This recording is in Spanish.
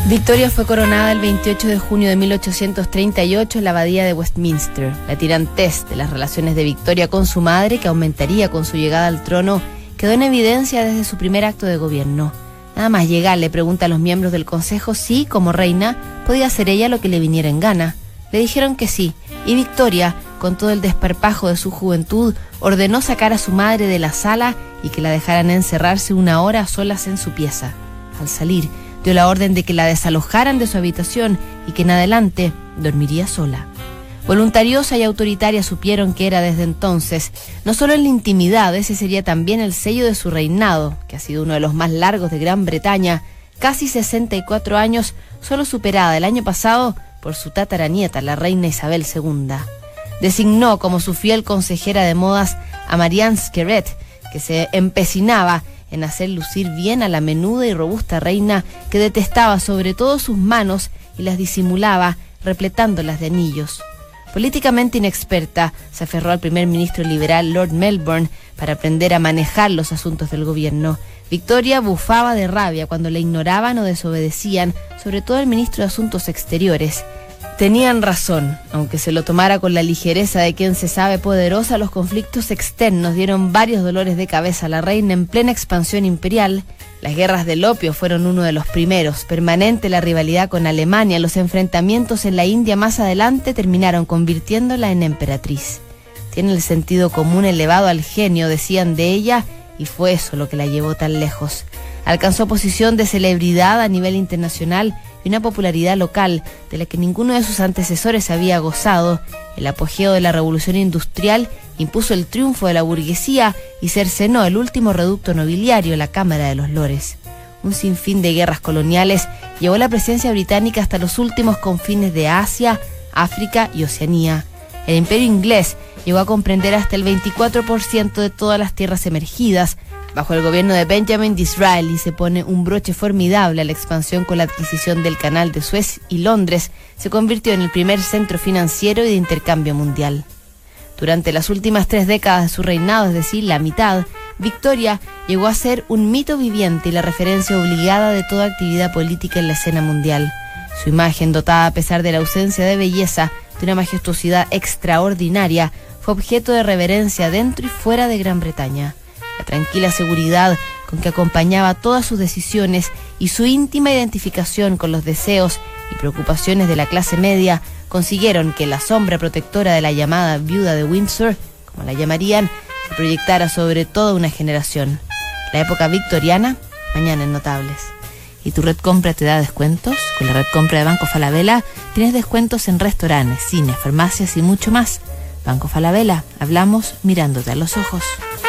Victoria fue coronada el 28 de junio de 1838 en la abadía de Westminster. La tirantez de las relaciones de Victoria con su madre, que aumentaría con su llegada al trono, quedó en evidencia desde su primer acto de gobierno. Nada más llegar, le pregunta a los miembros del consejo si, como reina, podía hacer ella lo que le viniera en gana. Le dijeron que sí, y Victoria, con todo el desparpajo de su juventud, ordenó sacar a su madre de la sala y que la dejaran encerrarse 1 hora a solas en su pieza. Al salir, dio la orden de que la desalojaran de su habitación y que en adelante dormiría sola. Voluntariosa y autoritaria supieron que era desde entonces, no solo en la intimidad, ese sería también el sello de su reinado, que ha sido uno de los más largos de Gran Bretaña, casi 64 años, solo superada el año pasado por su tataranieta, la reina Isabel II. Designó como su fiel consejera de modas a Marianne Skerret, que se empecinaba en hacer lucir bien a la menuda y robusta reina que detestaba sobre todo sus manos y las disimulaba repletándolas de anillos. Políticamente inexperta, se aferró al primer ministro liberal Lord Melbourne para aprender a manejar los asuntos del gobierno. Victoria bufaba de rabia cuando le ignoraban o desobedecían, sobre todo el ministro de Asuntos Exteriores. Tenían razón, aunque se lo tomara con la ligereza de quien se sabe poderosa, los conflictos externos dieron varios dolores de cabeza a la reina en plena expansión imperial. Las guerras del opio fueron uno de los primeros, permanente la rivalidad con Alemania, los enfrentamientos en la India más adelante terminaron convirtiéndola en emperatriz. Tiene el sentido común elevado al genio, decían de ella, y fue eso lo que la llevó tan lejos. Alcanzó posición de celebridad a nivel internacional y una popularidad local de la que ninguno de sus antecesores había gozado. El apogeo de la revolución industrial impuso el triunfo de la burguesía y cercenó el último reducto nobiliario, la Cámara de los Lores. Un sinfín de guerras coloniales llevó la presencia británica hasta los últimos confines de Asia, África y Oceanía. El imperio inglés llegó a comprender hasta el 24% de todas las tierras emergidas. Bajo el gobierno de Benjamin Disraeli se pone un broche formidable a la expansión con la adquisición del Canal de Suez, y Londres se convirtió en el primer centro financiero y de intercambio mundial. Durante las últimas 3 décadas de su reinado, es decir, la mitad, Victoria llegó a ser un mito viviente y la referencia obligada de toda actividad política en la escena mundial. Su imagen, dotada a pesar de la ausencia de belleza, de una majestuosidad extraordinaria, fue objeto de reverencia dentro y fuera de Gran Bretaña. La tranquila seguridad con que acompañaba todas sus decisiones y su íntima identificación con los deseos y preocupaciones de la clase media consiguieron que la sombra protectora de la llamada viuda de Windsor, como la llamarían, se proyectara sobre toda una generación. La época victoriana, mañana en Notables. ¿Y tu red compra te da descuentos? Con la red compra de Banco Falabella tienes descuentos en restaurantes, cines, farmacias y mucho más. Banco Falabella, hablamos mirándote a los ojos.